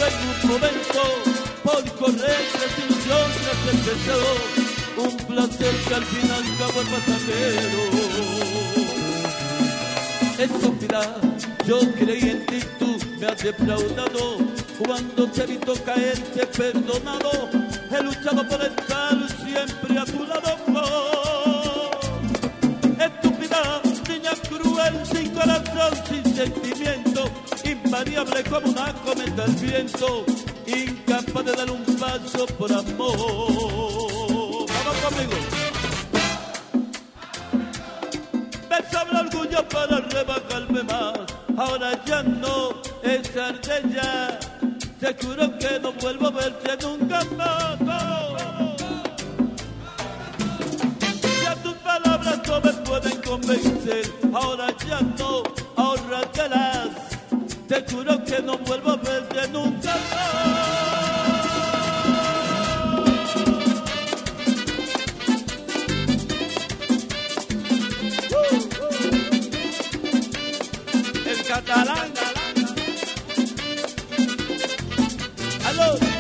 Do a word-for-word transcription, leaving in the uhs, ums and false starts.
en un momento por correr desilusión tras el deseo, un placer que al final acabó el pasajero. Estúpida, yo creí en ti, tú me has defraudado. Cuando te he visto caer te he perdonado. He luchado por estar siempre a tu lado. Estúpida, niña cruel, sin corazón, sin sentimiento, invariable como una cometa al viento, incapaz de dar un paso por amor. Vamos conmigo. Me sobra orgullo para rebajarme más. Ahora ya no es tarde ya. Te juro que no vuelvo a verte nunca más. Ya tus palabras no me pueden convencer. Ahora ya no, ahórratelas. Te juro que no vuelvo a verte nunca más. Catalán, aló.